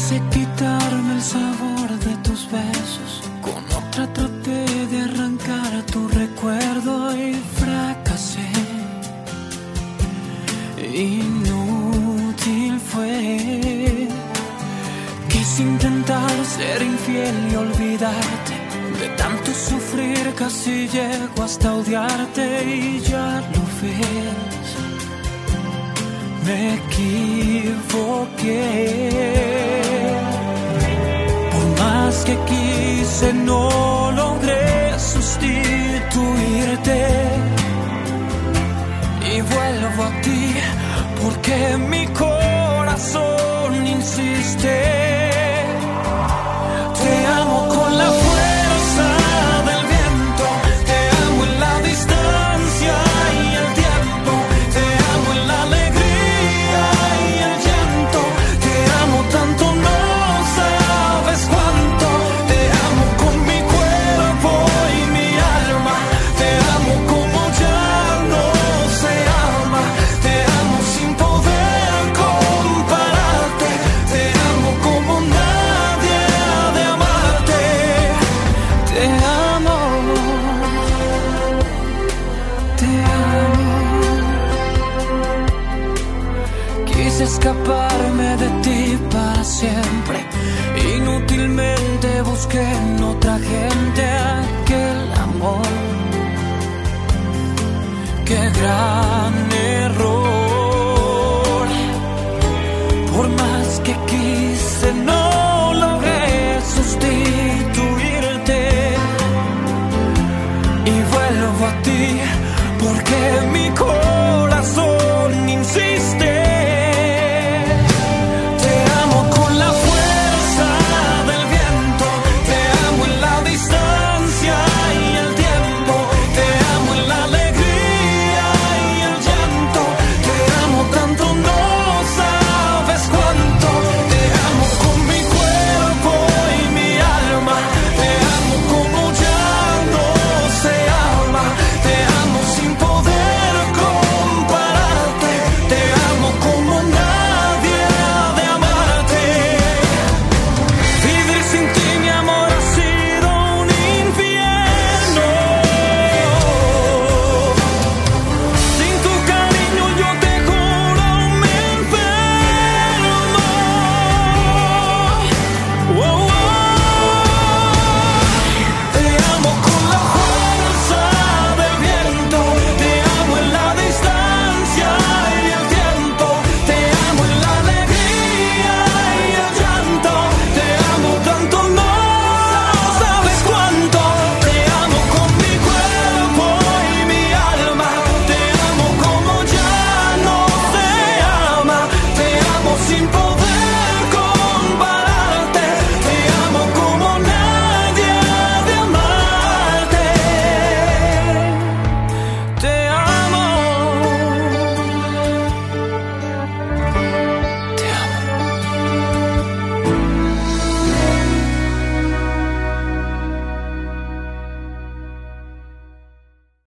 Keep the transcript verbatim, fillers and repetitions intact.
Quise quitarme el sabor de tus besos, con otra traté de arrancar tu recuerdo y fracasé. Inútil fue. Quise intentar ser infiel y olvidarte, de tanto sufrir casi llego hasta odiarte y ya lo ves. Me equivoqué. Por más que quise no logré sustituirte. Y vuelvo a ti porque mi corazón insiste. Te amo con la fuerza del viento, te amo en la distancia y el tiempo, te amo en la alegría y el llanto, te amo tanto no sabes cuánto, te amo con mi cuerpo y mi alma, te amo como ya no se ama, te amo sin poder compararte, te amo como nadie ha de amarte, te amo, te amo. Quise escaparme de ti para siempre, inútilmente busqué en otra gente aquel amor. Qué gran error.